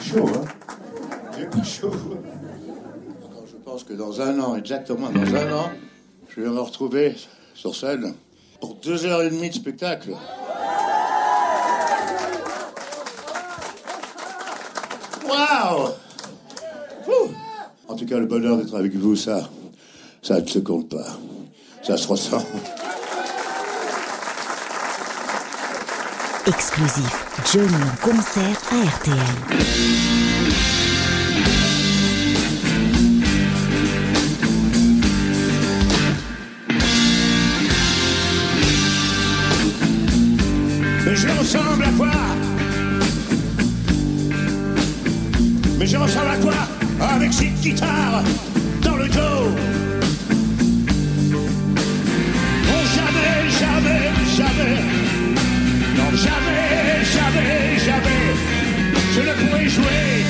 chaud, hein? J'ai pas chaud. Quand je pense que dans un an, exactement dans un an, je vais me retrouver sur scène pour 2h30 de spectacle. Waouh! En tout cas, le bonheur d'être avec vous, ça ne se compte pas. Ça se ressent. Exclusif, Johnny en concert à RTL. Mais je ressemble à quoi? Mais je ressemble à quoi? Avec cette guitare dans le dos. Oh, jamais, jamais, jamais. Non, jamais, jamais, jamais. Je ne pourrais jouer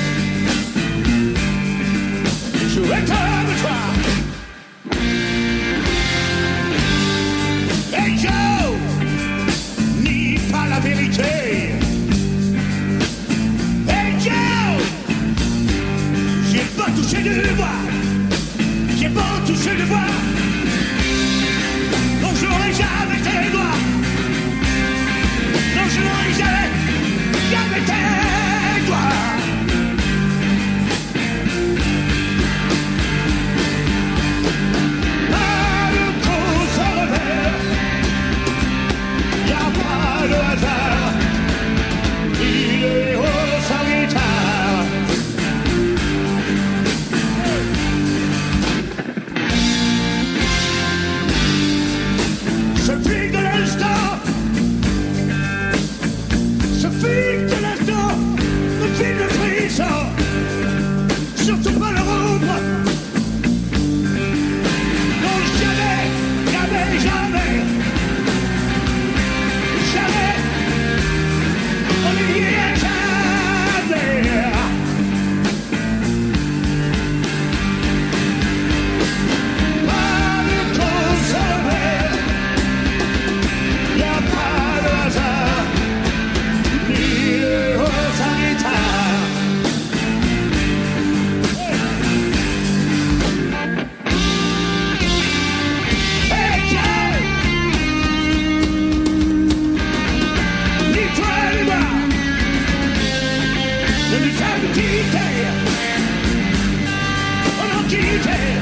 comme toi. Hey Joe, nie pas la vérité. Hey Joe, j'ai pas touché de bois. J'ai pas touché de bois. Non, je n'aurai jamais tes doigts. Non, je n'aurai jamais tes doigts. Pas de cause au revers. Y'a pas de hasard. Il est haut sans guitare. Ce fil de l'instant, ce fil de l'instant, le fil de frisson, surtout pas le rompre. Non, jamais, jamais, jamais, jamais, on n'y est jamais. Pas de cause à revers. Y'a pas de hasard, ni de haut sans guitare. Hey Joe, ni toi ni moi, ne nous sommes quittés, on a quitté.